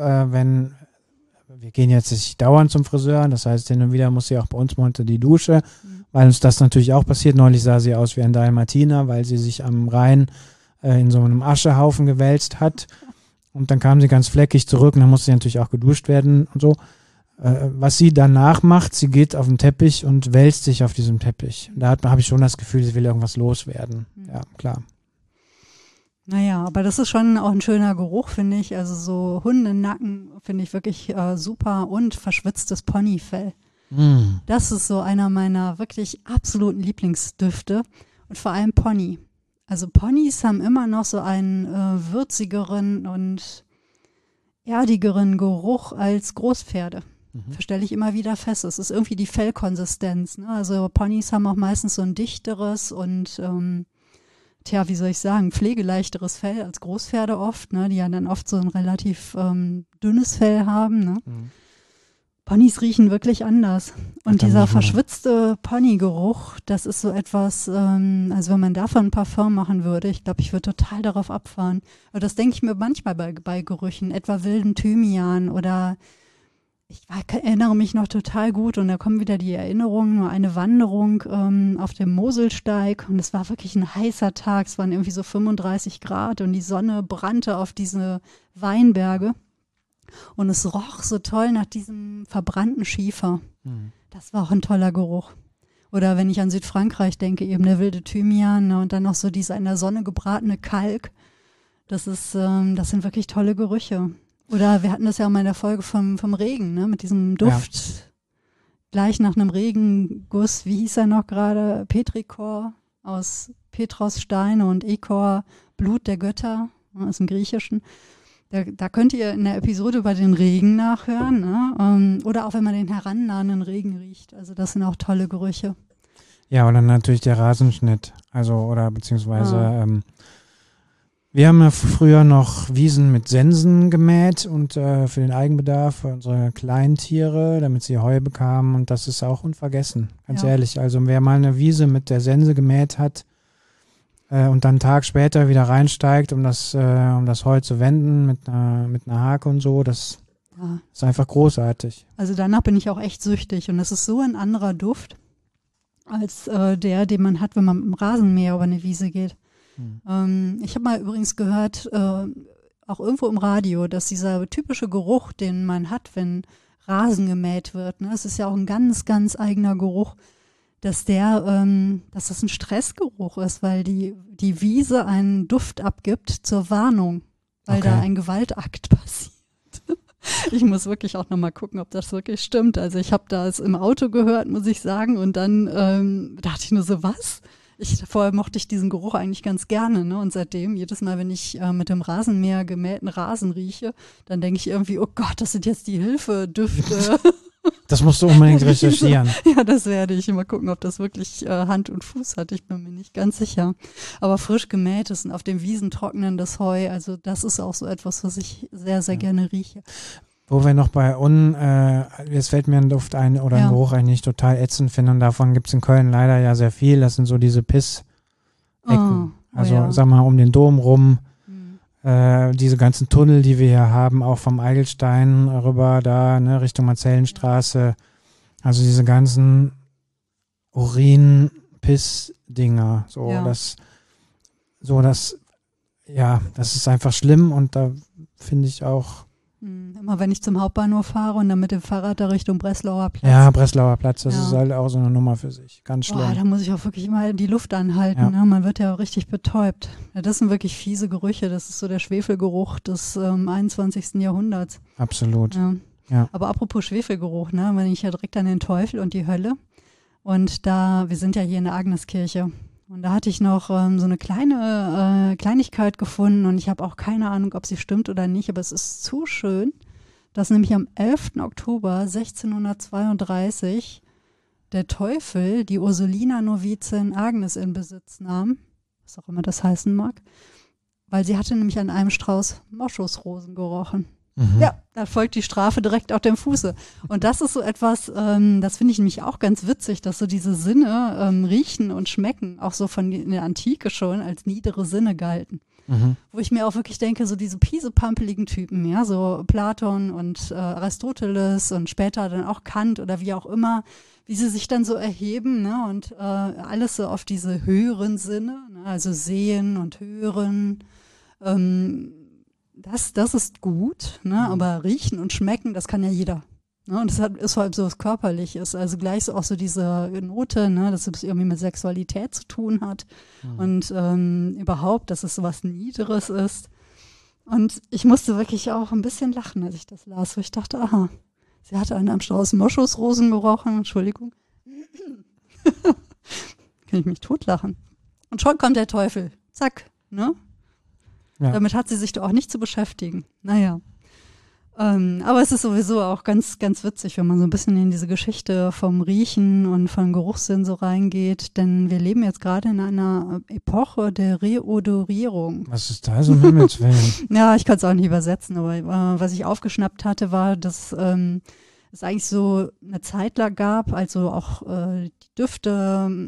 B: wir gehen jetzt nicht dauernd zum Friseur, das heißt, hin und wieder muss sie auch bei uns mal unter die Dusche, weil uns das natürlich auch passiert. Neulich sah sie aus wie ein Dalmatiner, weil sie sich am Rhein in so einem Aschehaufen gewälzt hat. Und dann kam sie ganz fleckig zurück und dann musste sie natürlich auch geduscht werden und so. Was sie danach macht, sie geht auf den Teppich und wälzt sich auf diesem Teppich. Da habe ich schon das Gefühl, sie will irgendwas loswerden. Ja, klar.
A: Naja, aber das ist schon auch ein schöner Geruch, finde ich. Also so Hundenacken finde ich wirklich super und verschwitztes Ponyfell. Das ist so einer meiner wirklich absoluten Lieblingsdüfte und vor allem Pony. Also Ponys haben immer noch so einen würzigeren und erdigeren Geruch als Großpferde. Stelle ich immer wieder fest. Es ist irgendwie die Fellkonsistenz. Ne? Also Ponys haben auch meistens so ein dichteres und wie soll ich sagen, pflegeleichteres Fell als Großpferde oft, ne, die ja dann oft so ein relativ dünnes Fell haben. Ne? Ponys riechen wirklich anders. Und dieser verschwitzte Ponygeruch, das ist so etwas, also wenn man davon ein Parfum machen würde, ich glaube, ich würde total darauf abfahren. Aber das denke ich mir manchmal bei Gerüchen, etwa wilden Thymian oder ich erinnere mich noch total gut und da kommen wieder die Erinnerungen, nur eine Wanderung auf dem Moselsteig und es war wirklich ein heißer Tag, es waren irgendwie so 35 Grad und die Sonne brannte auf diese Weinberge und es roch so toll nach diesem verbrannten Schiefer. Das war auch ein toller Geruch. Oder wenn ich an Südfrankreich denke, eben der wilde Thymian, ne, und dann noch so dieser in der Sonne gebratene Kalk, das sind wirklich tolle Gerüche. Oder wir hatten das ja auch mal in der Folge vom Regen, ne, mit diesem Duft. Ja. Gleich nach einem Regenguss, wie hieß er noch gerade? Petrichor aus Petros Steine und Ekor, Blut der Götter, aus dem Griechischen. Da könnt ihr in der Episode über den Regen nachhören, ne? Oder auch wenn man den herannahenden Regen riecht. Also das sind auch tolle Gerüche.
B: Ja, und dann natürlich der Rasenschnitt. Also, oder beziehungsweise wir haben ja früher noch Wiesen mit Sensen gemäht und für den Eigenbedarf für unsere kleinen Tiere, damit sie Heu bekamen und das ist auch unvergessen, ganz ehrlich. Also wer mal eine Wiese mit der Sense gemäht hat und dann einen Tag später wieder reinsteigt, um das Heu zu wenden mit einer Hake und so, das ist einfach großartig. Also
A: danach bin ich auch echt süchtig und das ist so ein anderer Duft als den man hat, wenn man mit dem Rasenmäher über eine Wiese geht. Ich habe mal übrigens gehört, auch irgendwo im Radio, dass dieser typische Geruch, den man hat, wenn Rasen gemäht wird, ne, es ist ja auch ein ganz, ganz eigener Geruch, dass das ein Stressgeruch ist, weil die Wiese einen Duft abgibt zur Warnung, weil da ein Gewaltakt passiert. Ich muss wirklich auch nochmal gucken, ob das wirklich stimmt. Also ich habe das im Auto gehört, muss ich sagen. Und dann dachte ich nur so, was? Vorher mochte ich diesen Geruch eigentlich ganz gerne, ne? Und seitdem, jedes Mal, wenn ich mit dem Rasenmäher gemähten Rasen rieche, dann denke ich irgendwie, oh Gott, das sind jetzt die Hilfedüfte.
B: Das musst du unbedingt recherchieren.
A: Ja, das werde ich. Mal gucken, ob das wirklich Hand und Fuß hat. Ich bin mir nicht ganz sicher. Aber frisch gemähtes und auf den Wiesen trocknendes Heu, also das ist auch so etwas, was ich sehr, sehr gerne rieche.
B: Wo wir noch jetzt fällt mir ein Duft ein oder ein Geruch ein, den ich total ätzend finde, und davon gibt es in Köln leider ja sehr viel. Das sind so diese Piss-Ecken. Sag mal, um den Dom rum. Diese ganzen Tunnel, die wir hier haben, auch vom Eigelstein rüber da, ne, Richtung Marzellenstraße. Also diese ganzen Urin-Piss-Dinger. Das ist einfach schlimm, und da finde ich auch.
A: Immer wenn ich zum Hauptbahnhof fahre und dann mit dem Fahrrad da Richtung Breslauer Platz.
B: Ja, Breslauer Platz, das ist halt auch so eine Nummer für sich. Ganz schlimm.
A: Da muss ich auch wirklich mal die Luft anhalten. Ja. Ne? Man wird ja auch richtig betäubt. Ja, das sind wirklich fiese Gerüche. Das ist so der Schwefelgeruch des 21. Jahrhunderts.
B: Absolut.
A: Ja. Aber apropos Schwefelgeruch, ne, wenn ich ja direkt an den Teufel und die Hölle. Und wir sind ja hier in der Agneskirche. Und da hatte ich noch so eine kleine Kleinigkeit gefunden, und ich habe auch keine Ahnung, ob sie stimmt oder nicht, aber es ist zu schön, dass nämlich am 11. Oktober 1632 der Teufel die Ursuliner-Novizin Agnes in Besitz nahm, was auch immer das heißen mag, weil sie hatte nämlich an einem Strauß Moschusrosen gerochen. Mhm. Ja, da folgt die Strafe direkt auf dem Fuße. Und das ist so etwas, das finde ich nämlich auch ganz witzig, dass so diese Sinne riechen und schmecken, auch so von in der Antike schon als niedere Sinne galten. Mhm. Wo ich mir auch wirklich denke, so diese piesepampeligen Typen, ja, so Platon und Aristoteles und später dann auch Kant oder wie auch immer, wie sie sich dann so erheben, ne, und alles so auf diese höheren Sinne, ne, also sehen und hören, das ist gut, ne? Aber riechen und schmecken, das kann ja jeder. Ne? Und das ist halt so was Körperliches. Also gleich so auch so diese Note, ne? Dass es irgendwie mit Sexualität zu tun hat. Und überhaupt, dass es so was Niederes ist. Und ich musste wirklich auch ein bisschen lachen, als ich das las. Weil ich dachte, aha, sie hatte an einem Strauß Moschusrosen gerochen. Entschuldigung. Kann ich mich totlachen. Und schon kommt der Teufel. Zack, ne? Ja. Damit hat sie sich doch auch nicht zu beschäftigen. Naja. Aber es ist sowieso auch ganz, ganz witzig, wenn man so ein bisschen in diese Geschichte vom Riechen und vom Geruchssinn so reingeht. Denn wir leben jetzt gerade in einer Epoche der Reodorierung.
B: Was ist da so um Himmels Willen?
A: Ja, ich kann es auch nicht übersetzen, aber was ich aufgeschnappt hatte, war, dass es eigentlich so eine Zeit lang gab, also auch die Düfte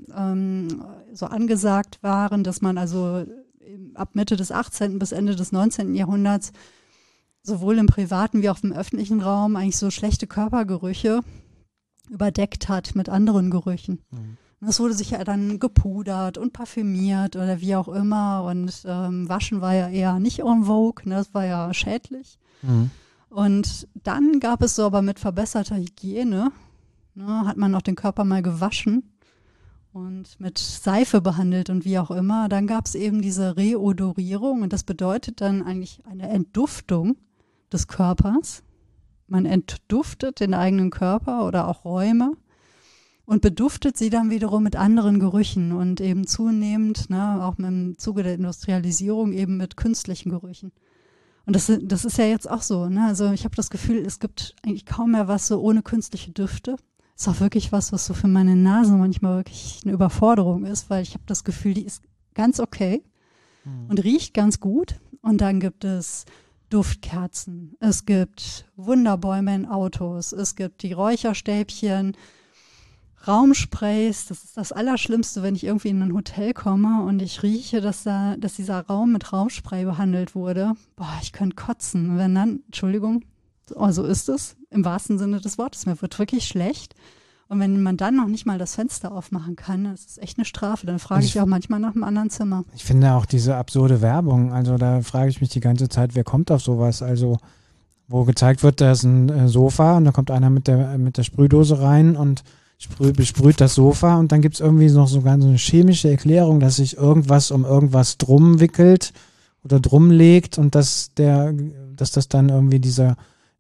A: so angesagt waren, dass man also ab Mitte des 18. bis Ende des 19. Jahrhunderts sowohl im privaten wie auch im öffentlichen Raum eigentlich so schlechte Körpergerüche überdeckt hat mit anderen Gerüchen. Mhm. Und das wurde sich ja dann gepudert und parfümiert oder wie auch immer, und Waschen war ja eher nicht en vogue, ne? Das war ja schädlich. Mhm. Und dann gab es so aber mit verbesserter Hygiene, ne, hat man auch den Körper mal gewaschen und mit Seife behandelt und wie auch immer. Dann gab es eben diese Reodorierung, und das bedeutet dann eigentlich eine Entduftung des Körpers. Man entduftet den eigenen Körper oder auch Räume und beduftet sie dann wiederum mit anderen Gerüchen und eben zunehmend, ne, auch im Zuge der Industrialisierung eben mit künstlichen Gerüchen. Und das ist ja jetzt auch so, ne? Also ich habe das Gefühl, es gibt eigentlich kaum mehr was so ohne künstliche Düfte. Ist auch wirklich was so für meine Nase manchmal wirklich eine Überforderung ist, weil ich habe das Gefühl, die ist ganz okay und riecht ganz gut. Und dann gibt es Duftkerzen, es gibt Wunderbäume in Autos, es gibt die Räucherstäbchen, Raumsprays. Das ist das Allerschlimmste, wenn ich irgendwie in ein Hotel komme und ich rieche, dass dieser Raum mit Raumspray behandelt wurde. Boah, ich könnte kotzen. Wenn dann, Entschuldigung, so ist es, im wahrsten Sinne des Wortes. Mir wird wirklich schlecht. Und wenn man dann noch nicht mal das Fenster aufmachen kann, das ist echt eine Strafe. Dann frage ich auch manchmal nach einem anderen Zimmer.
B: Ich finde auch diese absurde Werbung, also da frage ich mich die ganze Zeit, wer kommt auf sowas? Also wo gezeigt wird, da ist ein Sofa und da kommt einer mit der Sprühdose rein und besprüht das Sofa, und dann gibt es irgendwie noch sogar so eine chemische Erklärung, dass sich irgendwas um irgendwas drum wickelt oder drum legt, und dass das dann irgendwie dieser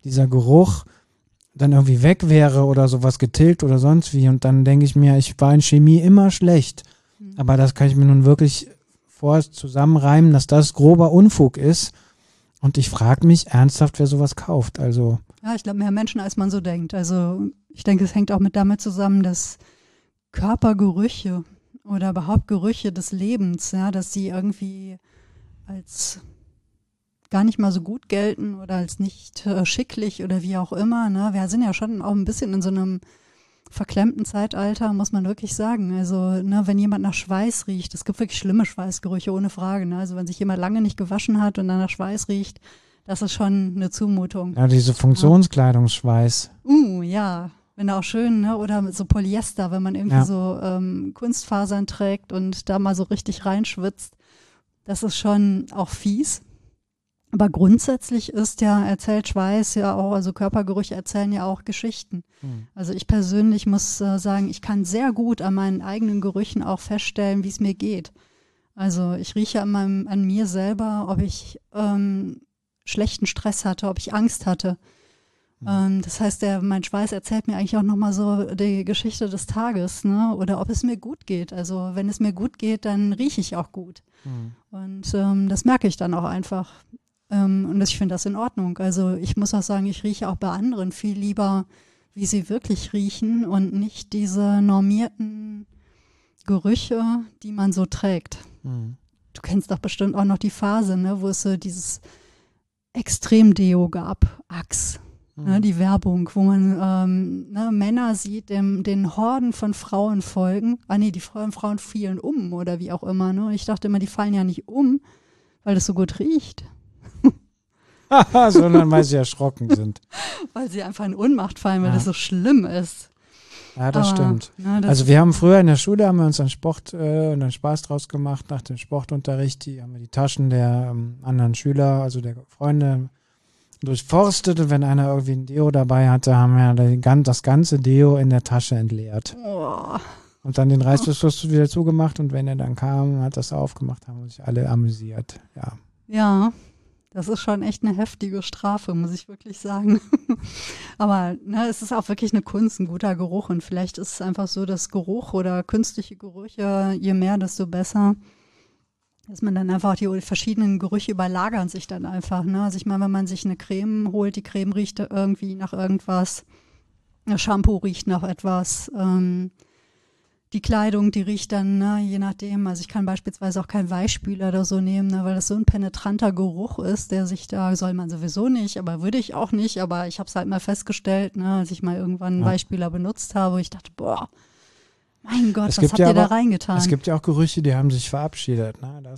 B: dieser Geruch dann irgendwie weg wäre oder sowas getilgt oder sonst wie. Und dann denke ich mir, ich war in Chemie immer schlecht. Aber das kann ich mir nun wirklich zusammenreimen, dass das grober Unfug ist. Und ich frage mich ernsthaft, wer sowas kauft. Also
A: Ja, ich glaube, mehr Menschen, als man so denkt. Also ich denke, es hängt auch damit zusammen, dass Körpergerüche oder überhaupt Gerüche des Lebens, ja, dass die irgendwie als gar nicht mal so gut gelten oder als nicht schicklich oder wie auch immer. Ne? Wir sind ja schon auch ein bisschen in so einem verklemmten Zeitalter, muss man wirklich sagen. Also, ne, wenn jemand nach Schweiß riecht, es gibt wirklich schlimme Schweißgerüche, ohne Frage. Ne? Also wenn sich jemand lange nicht gewaschen hat und dann nach Schweiß riecht, das ist schon eine Zumutung.
B: ja, diese Funktionskleidungsschweiß.
A: Ja, wenn auch schön, ne? Oder mit so Polyester, wenn man irgendwie so Kunstfasern trägt und da mal so richtig reinschwitzt. Das ist schon auch fies. Aber grundsätzlich erzählt Schweiß ja auch, also Körpergerüche erzählen ja auch Geschichten. Also ich persönlich muss sagen, ich kann sehr gut an meinen eigenen Gerüchen auch feststellen, wie es mir geht. Also ich rieche an mir selber, ob ich schlechten Stress hatte, ob ich Angst hatte. Das heißt, mein Schweiß erzählt mir eigentlich auch nochmal so die Geschichte des Tages, ne? Oder ob es mir gut geht. Also wenn es mir gut geht, dann rieche ich auch gut. Und das merke ich dann auch einfach. Und ich finde das in Ordnung. Also ich muss auch sagen, ich rieche auch bei anderen viel lieber, wie sie wirklich riechen und nicht diese normierten Gerüche, die man so trägt. Du kennst doch bestimmt auch noch die Phase, ne, wo es so dieses Extrem-Deo gab, Axe. Ne, die Werbung, wo man Männer sieht, den Horden von Frauen folgen. Die Frauen fielen um oder wie auch immer. Ne? Ich dachte immer, die fallen ja nicht um, weil das so gut riecht.
B: Sondern weil sie erschrocken sind.
A: Weil sie einfach in Ohnmacht fallen, weil das so schlimm ist.
B: Ja, das stimmt.
A: Ne,
B: Also wir haben früher in der Schule, haben wir uns einen Sport und einen Spaß draus gemacht. Nach dem Sportunterricht, haben wir die Taschen der anderen Schüler, also der Freunde, durchforstet. Und wenn einer irgendwie ein Deo dabei hatte, haben wir das ganze Deo in der Tasche entleert.
A: Oh.
B: Und dann den Reißverschluss wieder zugemacht. Und wenn er dann kam, hat das aufgemacht, haben sich alle amüsiert.
A: Ja, das ist schon echt eine heftige Strafe, muss ich wirklich sagen. Aber es ist auch wirklich eine Kunst, ein guter Geruch. Und vielleicht ist es einfach so, dass Geruch oder künstliche Gerüche, je mehr, desto besser, dass man dann einfach die verschiedenen Gerüche überlagern sich dann einfach. Ne? Also ich meine, wenn man sich eine Creme holt, die Creme riecht irgendwie nach irgendwas, das Shampoo riecht nach etwas, die Kleidung, die riecht dann, ne, je nachdem, also ich kann beispielsweise auch keinen Weichspüler oder so nehmen, ne, weil das so ein penetranter Geruch ist, der sich da, soll man sowieso nicht, aber würde ich auch nicht, aber ich habe es halt mal festgestellt, ne, als ich mal irgendwann einen Weichspüler benutzt habe, ich dachte, boah, mein Gott, was habt ihr da reingetan?
B: Es gibt ja auch Gerüche, die haben sich verabschiedet, ne, das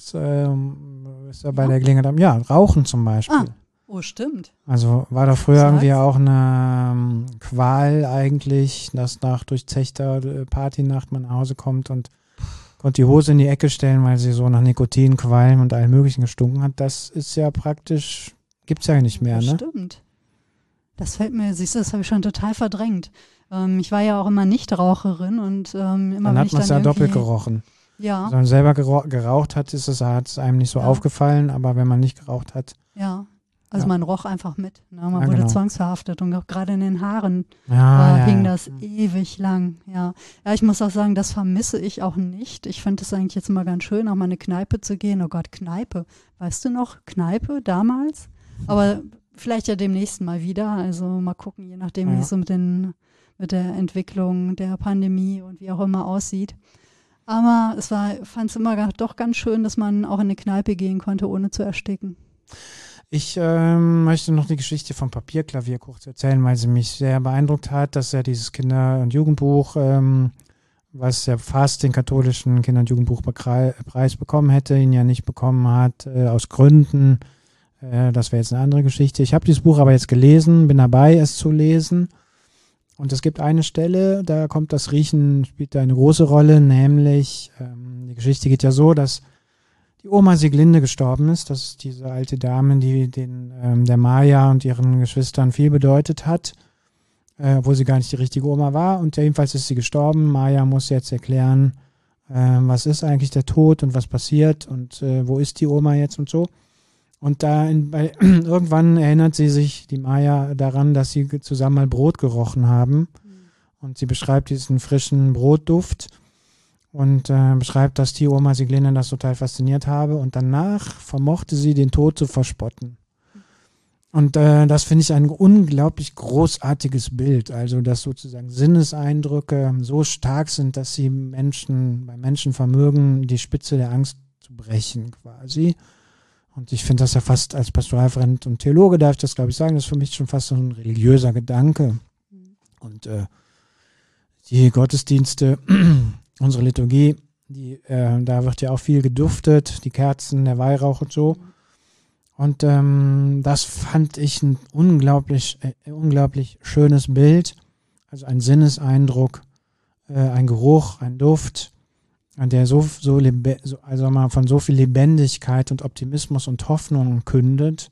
B: ist ja bei der Gelegenheit, Rauchen zum Beispiel.
A: Oh, stimmt.
B: Also war da früher irgendwie auch eine Qual eigentlich, dass nach durchzechter Partynacht man nach Hause kommt und konnte die Hose in die Ecke stellen, weil sie so nach Nikotin, Qualm und allem Möglichen gestunken hat. Das ist ja praktisch, gibt's ja nicht mehr, ne?
A: Stimmt. Das fällt mir, siehst du, das habe ich schon total verdrängt. Ich war ja auch immer Nichtraucherin und immer
B: dann hat man es ja doppelt gerochen.
A: Ja.
B: Also wenn man selber geraucht hat, hat es einem nicht so aufgefallen, aber wenn man nicht geraucht hat.
A: Ja. Also man roch einfach mit. Ne? Man wurde zwangsverhaftet und auch gerade in den Haaren hing das ewig lang. Ja, ich muss auch sagen, das vermisse ich auch nicht. Ich finde es eigentlich jetzt immer ganz schön, auch mal in eine Kneipe zu gehen. Oh Gott, Kneipe. Weißt du noch, Kneipe damals? Aber vielleicht ja demnächst mal wieder. Also mal gucken, je nachdem, wie es so mit der Entwicklung der Pandemie und wie auch immer aussieht. Aber fand es immer doch ganz schön, dass man auch in eine Kneipe gehen konnte, ohne zu ersticken.
B: Ich möchte noch die Geschichte vom Papierklavier kurz erzählen, weil sie mich sehr beeindruckt hat, dass ja dieses Kinder- und Jugendbuch, was ja fast den katholischen Kinder- und Jugendbuchpreis bekommen hätte, ihn ja nicht bekommen hat, aus Gründen. Das wäre jetzt eine andere Geschichte. Ich habe dieses Buch aber jetzt gelesen, bin dabei, es zu lesen. Und es gibt eine Stelle, da kommt das Riechen, spielt da eine große Rolle, nämlich die Geschichte geht ja so, dass die Oma Sieglinde gestorben ist. Das ist diese alte Dame, die der Maja und ihren Geschwistern viel bedeutet hat, obwohl sie gar nicht die richtige Oma war. Und jedenfalls ist sie gestorben. Maja muss jetzt erklären, was ist eigentlich der Tod und was passiert und wo ist die Oma jetzt und so. Und irgendwann erinnert sie sich, die Maya, daran, dass sie zusammen mal Brot gerochen haben. Und sie beschreibt diesen frischen Brotduft und beschreibt, dass die Oma Siglinde das total fasziniert habe. Und danach vermochte sie, den Tod zu verspotten. Und das finde ich ein unglaublich großartiges Bild. Also, dass sozusagen Sinneseindrücke so stark sind, dass sie bei Menschen vermögen, die Spitze der Angst zu brechen quasi. Und ich finde das ja fast als Pastoralreferent und Theologe, darf ich das, glaube ich, sagen, das ist für mich schon fast so ein religiöser Gedanke. Und die Gottesdienste, unsere Liturgie, da wird ja auch viel geduftet, die Kerzen, der Weihrauch und so. Und das fand ich ein unglaublich schönes Bild. Also ein Sinneseindruck, ein Geruch, ein Duft, der von so viel Lebendigkeit und Optimismus und Hoffnung kündet,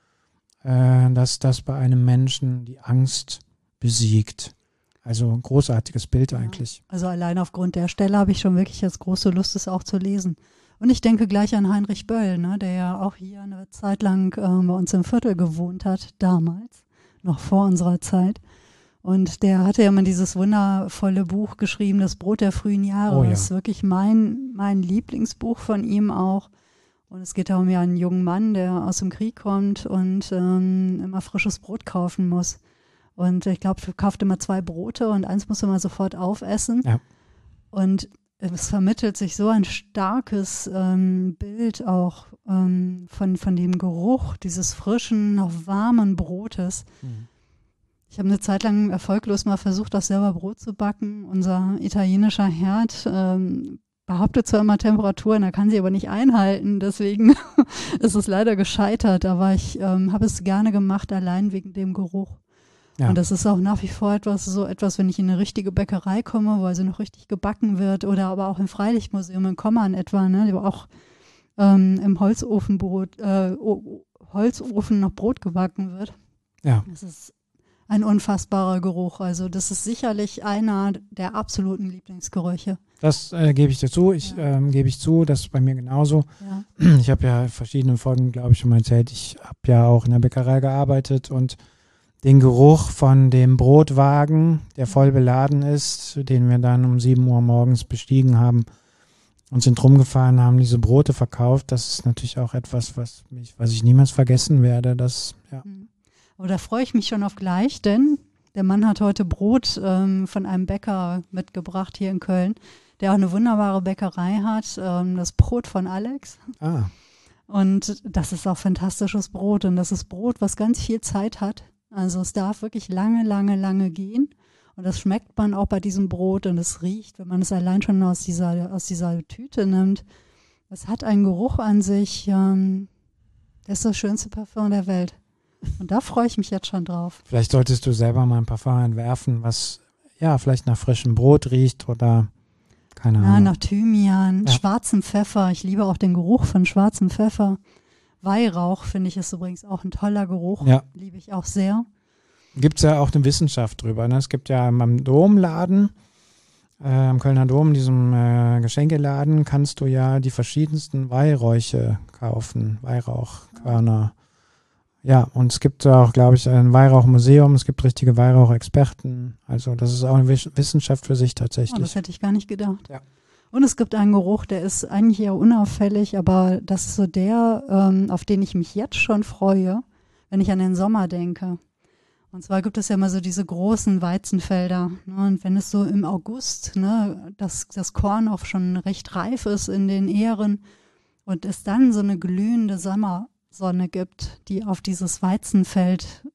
B: dass das bei einem Menschen die Angst besiegt. Also ein großartiges Bild eigentlich.
A: Also allein aufgrund der Stelle habe ich schon wirklich jetzt große Lust, es auch zu lesen. Und ich denke gleich an Heinrich Böll, ne, der ja auch hier eine Zeit lang bei uns im Viertel gewohnt hat, damals, noch vor unserer Zeit. Und der hatte ja mal dieses wundervolle Buch geschrieben, Das Brot der frühen Jahre.
B: Oh ja.
A: Das ist wirklich mein Lieblingsbuch von ihm auch. Und es geht darum ja einen jungen Mann, der aus dem Krieg kommt und immer frisches Brot kaufen muss. Und ich glaube, er kauft immer 2 Brote und eins muss er mal sofort aufessen.
B: Ja.
A: Und es vermittelt sich so ein starkes Bild auch von dem Geruch dieses frischen, noch warmen Brotes.
B: Mhm.
A: Ich habe eine Zeit lang erfolglos mal versucht, auch selber Brot zu backen. Unser italienischer Herd behauptet zwar immer Temperaturen, er kann sie aber nicht einhalten. Deswegen ist es leider gescheitert. Aber ich habe es gerne gemacht, allein wegen dem Geruch. Ja. Und das ist auch nach wie vor etwas, wenn ich in eine richtige Bäckerei komme, wo also noch richtig gebacken wird, oder aber auch im Freilichtmuseum in Kommern etwa, ne, wo auch im Holzofen noch Brot gebacken wird.
B: Ja.
A: Das ist ein unfassbarer Geruch. Also das ist sicherlich einer der absoluten Lieblingsgerüche.
B: Das gebe ich dir zu. Gebe ich zu, das ist bei mir genauso. Ja. Ich habe ja in verschiedenen Folgen, glaube ich, schon mal erzählt, ich habe ja auch in der Bäckerei gearbeitet und den Geruch von dem Brotwagen, der voll beladen ist, den wir dann um 7 Uhr morgens bestiegen haben und sind rumgefahren, haben diese Brote verkauft. Das ist natürlich auch etwas, was ich niemals vergessen werde.
A: Aber da freue ich mich schon auf gleich, denn der Mann hat heute Brot von einem Bäcker mitgebracht hier in Köln, der auch eine wunderbare Bäckerei hat, das Brot von Alex.
B: Ah.
A: Und das ist auch fantastisches Brot und das ist Brot, was ganz viel Zeit hat. Also es darf wirklich lange, lange, lange gehen und das schmeckt man auch bei diesem Brot und es riecht, wenn man es allein schon aus dieser Tüte nimmt. Es hat einen Geruch an sich, das ist das schönste Parfum der Welt. Und da freue ich mich jetzt schon drauf.
B: Vielleicht solltest du selber mal ein Parfum entwerfen, was ja vielleicht nach frischem Brot riecht oder keine Ahnung.
A: Ja, nach Thymian, schwarzem Pfeffer. Ich liebe auch den Geruch von schwarzem Pfeffer. Weihrauch, finde ich, ist übrigens auch ein toller Geruch. Ja. Liebe ich auch sehr.
B: Gibt es ja auch eine Wissenschaft drüber. Ne? Es gibt ja am Domladen, am Kölner Dom, diesem Geschenkeladen, kannst du ja die verschiedensten Weihräuche kaufen. Weihrauchkörner. Ja, und es gibt auch, glaube ich, ein Weihrauchmuseum. Es gibt richtige Weihrauchexperten. Also das ist auch eine Wissenschaft für sich tatsächlich.
A: Oh, das hätte ich gar nicht gedacht.
B: Ja.
A: Und es gibt einen Geruch, der ist eigentlich eher unauffällig, aber das ist so der, auf den ich mich jetzt schon freue, wenn ich an den Sommer denke. Und zwar gibt es ja immer so diese großen Weizenfelder. Ne? Und wenn es so im August, ne, das Korn auch schon recht reif ist in den Ähren und es dann so eine glühende Sommersonne gibt, die auf dieses Weizenfeld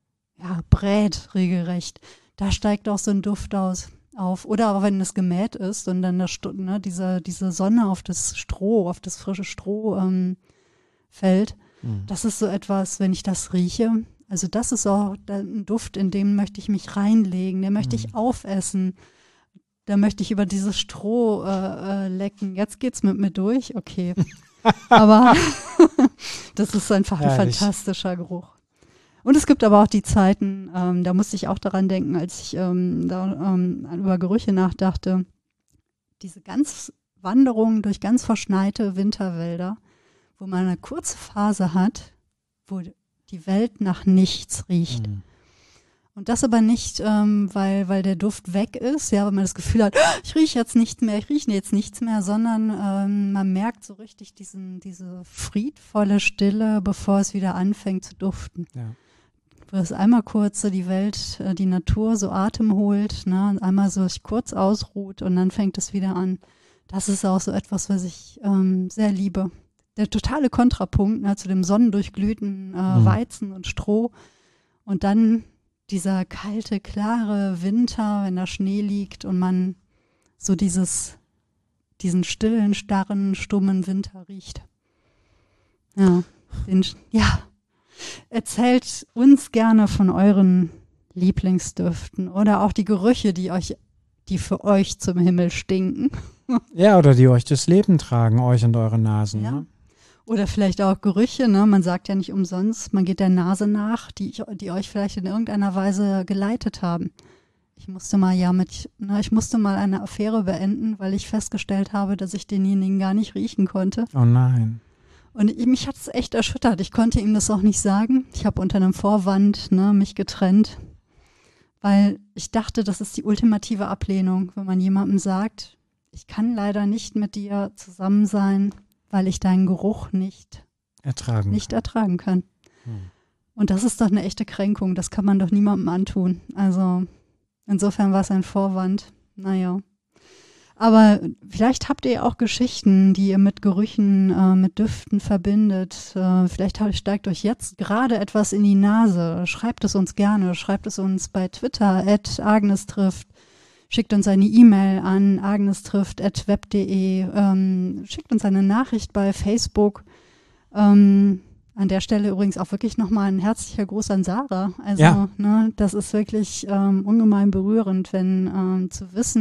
A: brät regelrecht, da steigt auch so ein Duft auf. Oder aber wenn es gemäht ist und dann diese Sonne auf das Stroh, auf das frische Stroh fällt, das ist so etwas, wenn ich das rieche, also das ist auch ein Duft, in den möchte ich mich reinlegen, den möchte ich aufessen, da möchte ich über dieses Stroh lecken. Jetzt geht's mit mir durch, okay. Aber das ist einfach ein fantastischer Geruch. Und es gibt aber auch die Zeiten, da musste ich auch daran denken, als ich über Gerüche nachdachte, diese Wanderungen durch ganz verschneite Winterwälder, wo man eine kurze Phase hat, wo die Welt nach nichts riecht. Und das aber nicht, weil der Duft weg ist, ja, weil man das Gefühl hat, ich rieche jetzt nichts mehr, sondern man merkt so richtig diese friedvolle Stille, bevor es wieder anfängt zu duften.
B: Ja.
A: Wo es einmal kurz so die Welt, die Natur so Atem holt, ne, und einmal so sich kurz ausruht und dann fängt es wieder an. Das ist auch so etwas, was ich sehr liebe. Der totale Kontrapunkt, ne, zu dem sonnendurchglühten Weizen und Stroh und dann dieser kalte, klare Winter, wenn da Schnee liegt und man so diesen stillen, starren, stummen Winter riecht. Ja, erzählt uns gerne von euren Lieblingsdüften oder auch die Gerüche, die für euch zum Himmel stinken.
B: Ja, oder die euch das Leben tragen, euch und eure Nasen.
A: Ja.
B: Ne?
A: Oder vielleicht auch Gerüche, ne? Man sagt ja nicht umsonst, man geht der Nase nach, die euch vielleicht in irgendeiner Weise geleitet haben. Ich musste mal eine Affäre beenden, weil ich festgestellt habe, dass ich denjenigen gar nicht riechen konnte.
B: Oh nein.
A: Und mich hat es echt erschüttert. Ich konnte ihm das auch nicht sagen. Ich habe unter einem Vorwand mich getrennt, weil ich dachte, das ist die ultimative Ablehnung, wenn man jemandem sagt, ich kann leider nicht mit dir zusammen sein, weil ich deinen Geruch nicht ertragen kann. Und das ist doch eine echte Kränkung. Das kann man doch niemandem antun. Also insofern war es ein Vorwand. Naja. Aber vielleicht habt ihr auch Geschichten, die ihr mit Gerüchen, mit Düften verbindet. Vielleicht steigt euch jetzt gerade etwas in die Nase. Schreibt es uns gerne. Schreibt es uns bei Twitter @agnestrifft. Schickt uns eine E-Mail an agnestrifft@web.de. Schickt uns eine Nachricht bei Facebook. An der Stelle übrigens auch wirklich nochmal ein herzlicher Gruß an Sarah. Also,
B: ja.
A: Das ist wirklich ungemein berührend, um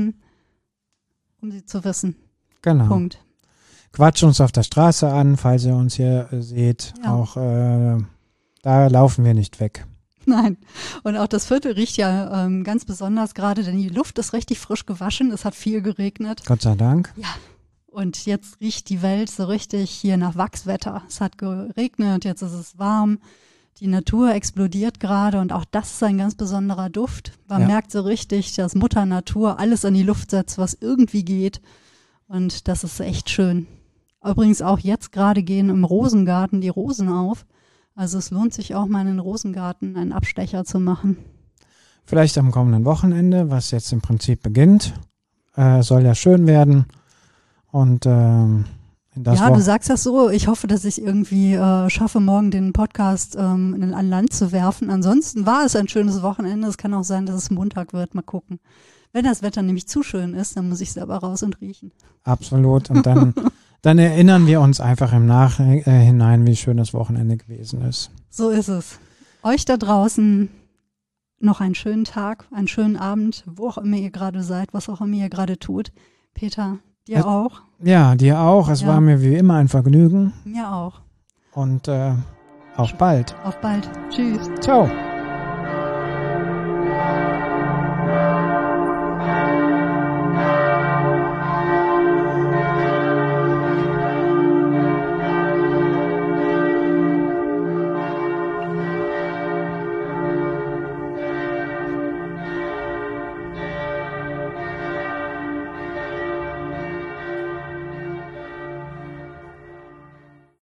A: sie zu wissen.
B: Genau.
A: Punkt.
B: Quatscht uns auf der Straße an, falls ihr uns hier seht. Ja. Auch da laufen wir nicht weg.
A: Nein. Und auch das Viertel riecht ja ganz besonders gerade, denn die Luft ist richtig frisch gewaschen. Es hat viel geregnet.
B: Gott sei Dank.
A: Ja. Und jetzt riecht die Welt so richtig hier nach Wachswetter. Es hat geregnet, jetzt ist es warm. Die Natur explodiert gerade und auch das ist ein ganz besonderer Duft. Man merkt so richtig, dass Mutter Natur alles in die Luft setzt, was irgendwie geht. Und das ist echt schön. Übrigens auch jetzt gerade gehen im Rosengarten die Rosen auf. Also es lohnt sich auch mal in den Rosengarten einen Abstecher zu machen.
B: Vielleicht am kommenden Wochenende, was jetzt im Prinzip beginnt. Soll ja schön werden. Und du
A: sagst das so. Ich hoffe, dass ich irgendwie schaffe, morgen den Podcast an Land zu werfen. Ansonsten war es ein schönes Wochenende. Es kann auch sein, dass es Montag wird. Mal gucken. Wenn das Wetter nämlich zu schön ist, dann muss ich selber raus und riechen.
B: Absolut. Und dann erinnern wir uns einfach im Nachhinein, wie schön das Wochenende gewesen ist.
A: So ist es. Euch da draußen noch einen schönen Tag, einen schönen Abend, wo auch immer ihr gerade seid, was auch immer ihr gerade tut. Peter, dir auch?
B: Ja, dir auch. Es war mir wie immer ein Vergnügen.
A: Mir auch.
B: Und auf bald.
A: Auf bald. Tschüss.
B: Ciao.